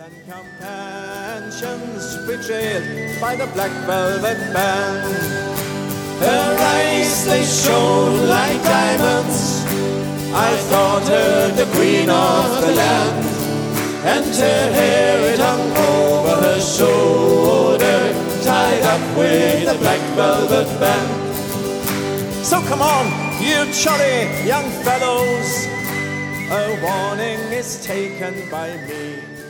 and companions betrayed by the black velvet band. Her eyes, they shone like diamonds. I thought her the queen of the land, and her hair it hung over her shoulder, tied up with a black velvet band. So come on, you jolly young fellows, a warning is taken by me.